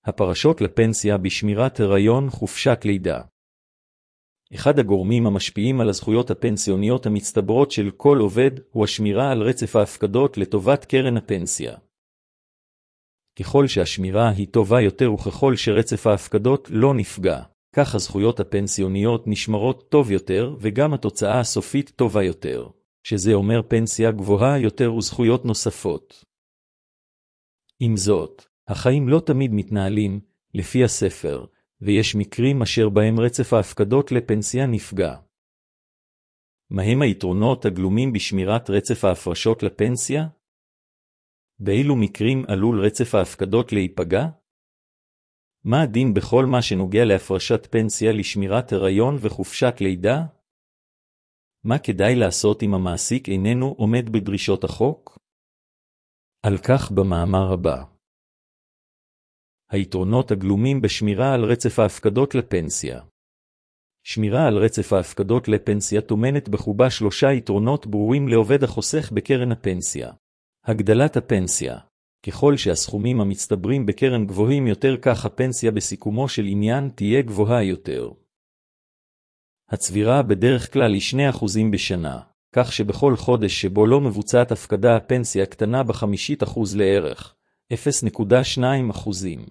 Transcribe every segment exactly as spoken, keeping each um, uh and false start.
הפרשות לפנסיה בשמירת הריון חופשת לידה. אחד הגורמים המשפיעים על הזכויות הפנסיוניות המצטברות של כל עובד הוא השמירה על רצף ההפקדות לטובת קרן הפנסיה. ככל שהשמירה היא טובה יותר וככל שרצף ההפקדות לא נפגע, כך הזכויות הפנסיוניות נשמרות טוב יותר וגם התוצאה הסופית טובה יותר, שזה אומר פנסיה גבוהה יותר וזכויות נוספות. עם זאת, החיים לא תמיד מתנהלים לפי הספר, ויש מקרים אשר בהם רצף ההפקדות לפנסיה נפגע. מהם היתרונות הגלומים בשמירת רצף ההפרשות לפנסיה? באילו מקרים עלול רצף ההפקדות להיפגע? מה הדין בכל מה שנוגע להפרשת פנסיה לשמירת הריון וחופשת לידה? מה כדאי לעשות אם המעסיק איננו עומד בדרישות החוק? על כך במאמר הבא. היתרונות הגלומים בשמירה על רצף ההפקדות לפנסיה. שמירה על רצף ההפקדות לפנסיה טומנת בחובה שלושה יתרונות ברורים לעובד החוסך בקרן הפנסיה. הגדלת הפנסיה. ככל שהסכומים המצטברים בקרן גבוהים יותר, כך הפנסיה בסיכומו של עניין תהיה גבוהה יותר. הצבירה בדרך כלל היא שני אחוזים בשנה, כך שבכל חודש שבו לא מבוצעת הפקדה הפנסיה קטנה בחמישית אחוז לערך, אפס נקודה שתיים אחוזים.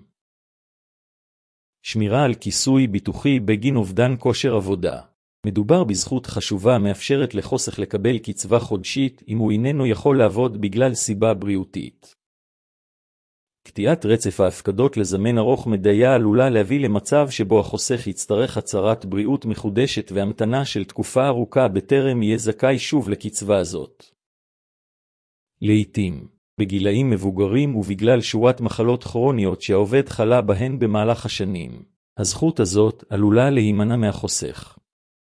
שמירה על כיסוי ביטוחי בגין אובדן כושר עבודה. מדובר בזכות חשובה מאפשרת לחוסך לקבל קצבה חודשית אם הוא איננו יכול לעבוד בגלל סיבה בריאותית. קטיעת רצף ההפקדות לזמן ארוך מדי עלולה להביא למצב שבו החוסך יצטרך הצהרת בריאות מחודשת והמתנה של תקופה ארוכה בטרם יהיה זכאי שוב לקצבה הזאת. לעתים, בגילאים מבוגרים ובגלל שורת מחלות כרוניות שהעובד חלה בהן במהלך השנים, הזכות הזאת עלולה להימנע מהחוסך.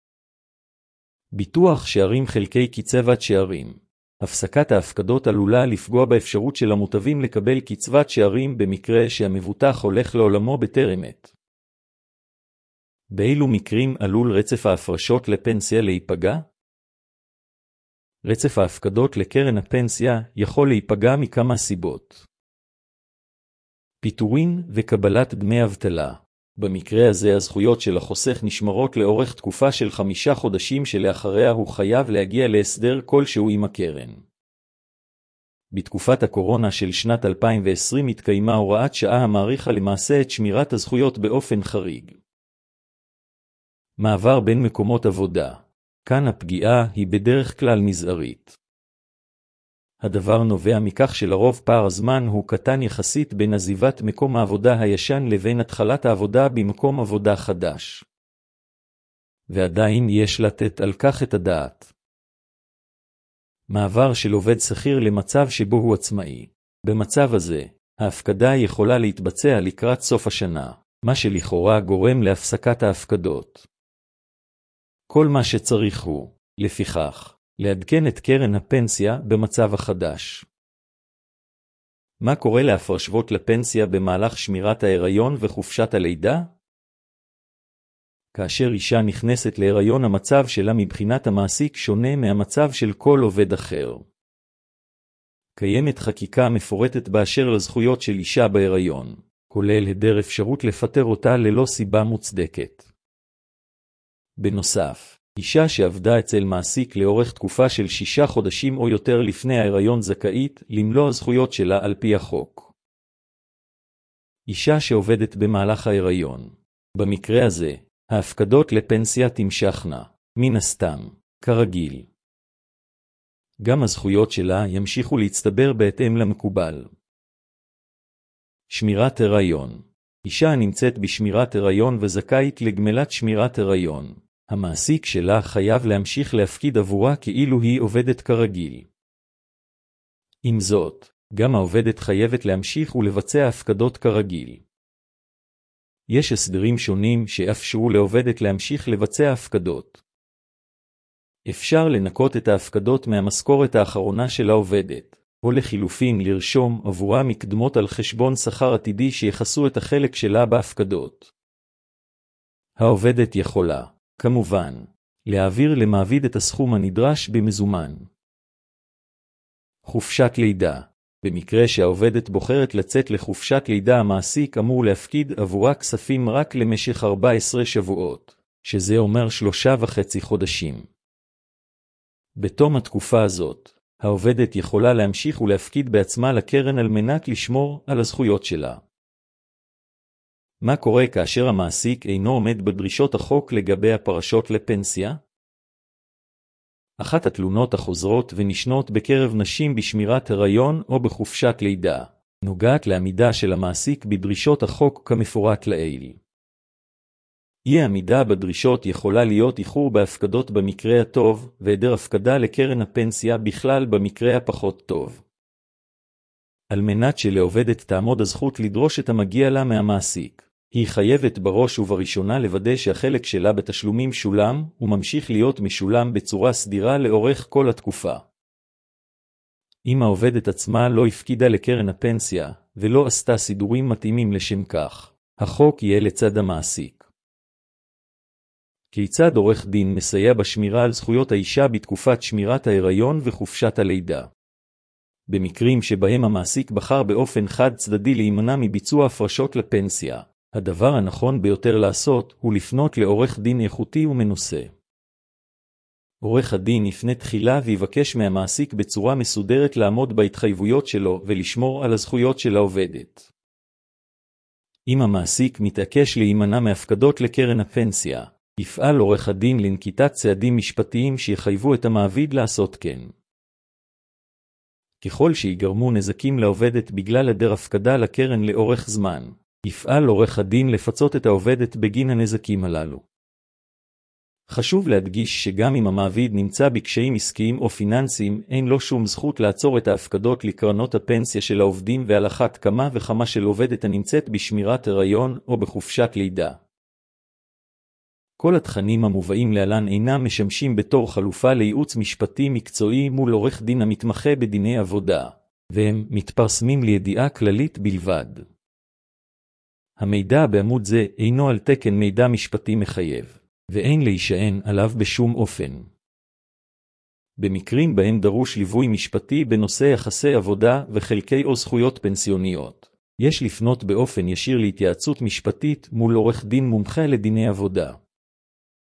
ביטוח שערים חלקי קצבת שערים. הפסקת ההפקדות עלולה לפגוע באפשרות של המוטבים לקבל קצבת שערים במקרה שהמבוטח הולך לעולמו בטרם עת. באילו מקרים עלול רצף ההפרשות לפנסיה להיפגע? רצף ההפקדות לקרן הפנסיה יכול להיפגע מכמה סיבות. פיטורין וקבלת דמי אבטלה. במקרה הזה הזכויות של החוסך נשמרות לאורך תקופה של חמישה חודשים שלאחריה הוא חייב להגיע להסדר כלשהו עם הקרן. בתקופת הקורונה של שנת אלפיים ועשרים התקיימה הוראת שעה המאריכה למעשה את שמירת הזכויות באופן חריג. מעבר בין מקומות עבודה. כאן הפגיעה היא בדרך כלל מזערית. הדבר נובע מכך שלרוב פער הזמן הוא קטן יחסית בין עזיבת מקום העבודה הישן לבין התחלת העבודה במקום עבודה חדש. ועדיין יש לתת על כך את הדעת. מעבר של עובד שכיר למצב שבו הוא עצמאי. במצב הזה, ההפקדה יכולה להתבצע לקראת סוף השנה, מה שלכאורה גורם להפסקת ההפקדות. כל מה שצריך הוא, לפיכך, לעדכן את קרן הפנסיה במצב החדש. מה קורה להפרשות לפנסיה במהלך שמירת ההיריון וחופשת הלידה? כאשר אישה נכנסת להיריון, המצב שלה מבחינת המעסיק שונה מהמצב של כל עובד אחר. קיימת חקיקה מפורטת באשר לזכויות של אישה בהיריון, כולל היעדר אפשרות לפטר אותה ללא סיבה מוצדקת. בנוסף, אישה שעבדה אצל מעסיק לאורך תקופה של שישה חודשים או יותר לפני ההיריון זכאית למלוא הזכויות שלה על פי החוק. אישה שעובדת במהלך ההיריון. במקרה הזה, ההפקדות לפנסיה תמשכנה, מן הסתם, כרגיל. גם הזכויות שלה ימשיכו להצטבר בהתאם למקובל. שמירת הריון. אישה הנמצאת בשמירת הריון וזכאית לגמלת שמירת הריון. המעסיק שלה חייב להמשיך להפקיד עבורה כאילו היא עובדת כרגיל. עם זאת, גם העובדת חייבת להמשיך ולבצע הפקדות כרגיל. יש הסדרים שונים שאפשרו לעובדת להמשיך לבצע הפקדות. אפשר לנקות את ההפקדות מהמשכורת האחרונה של העובדת, או לחילופין לרשום עבורה מקדמות על חשבון שכר עתידי שיחסו את החלק שלה בהפקדות. העובדת יכולה, כמובן, להעביר למעביד את הסכום הנדרש במזומן. חופשת לידה. במקרה שהעובדת בוחרת לצאת לחופשת לידה, המעסיק אמור להפקיד עבורה כספים רק למשך ארבעה עשר שבועות, שזה אומר שלושה וחצי חודשים. בתום התקופה הזאת, העובדת יכולה להמשיך ולהפקיד בעצמה לקרן על מנת לשמור על הזכויות שלה. מה קורה כאשר המעסיק אינו עומד בדרישות החוק לגבי הפרשות לפנסיה? אחת התלונות החוזרות ונשנות בקרב נשים בשמירת הריון או בחופשת לידה, נוגעת לעמידה של המעסיק בדרישות החוק כמפורט לעיל. אי עמידה בדרישות יכולה להיות איחור בהפקדות במקרה הטוב, והיעדר הפקדה לקרן הפנסיה בכלל במקרה הפחות טוב. על מנת שלעובדת תעמוד הזכות לדרוש את המגיע לה מהמעסיק, היא חייבת בראש ובראשונה לוודא שהחלק שלה בתשלומים שולם וממשיך להיות משולם בצורה סדירה לאורך כל התקופה. אם העובדת עצמה לא הפקידה לקרן הפנסיה ולא עשתה סידורים מתאימים לשם כך, החוק יהיה לצד המעסיק. כיצד עורך דין מסייע בשמירה על זכויות האישה בתקופת שמירת ההיריון וחופשת הלידה? במקרים שבהם המעסיק בחר באופן חד צדדי להימנע מביצוע הפרשות לפנסיה, הדבר הנכון ביותר לעשות הוא לפנות לעורך דין איכותי ומנוסה. עורך הדין יפנה תחילה ויבקש מהמעסיק בצורה מסודרת לעמוד בהתחייבויות שלו ולשמור על הזכויות של העובדת. אם המעסיק מתעקש להימנע מהפקדות לקרן הפנסיה, יפעל עורך הדין לנקיטת צעדים משפטיים שיחייבו את המעביד לעשות כן. ככל שיגרמו נזקים לעובדת בגלל היעדר הפקדה לקרן לאורך זמן, יפעל עורך הדין לפצות את העובדת בגין הנזקים הללו. חשוב להדגיש שגם אם המעביד נמצא בקשיים עסקיים או פיננסיים, אין לו שום זכות לעצור את ההפקדות לקרנות הפנסיה של העובדים, ועל אחת כמה וכמה של עובדת הנמצאת בשמירת הריון או בחופשת לידה. כל התכנים המובאים להלן אינם משמשים בתור חלופה לייעוץ משפטי מקצועי מול עורך דין המתמחה בדיני עבודה, והם מתפרסמים לידיעה כללית בלבד. המידע בעמוד זה אינו על תקן מידע משפטי מחייב, ואין להישען עליו בשום אופן. במקרים בהם דרוש ליווי משפטי בנושא יחסי עבודה וחלקי או זכויות פנסיוניות, יש לפנות באופן ישיר להתייעצות משפטית מול עורך דין מומחה לדיני עבודה.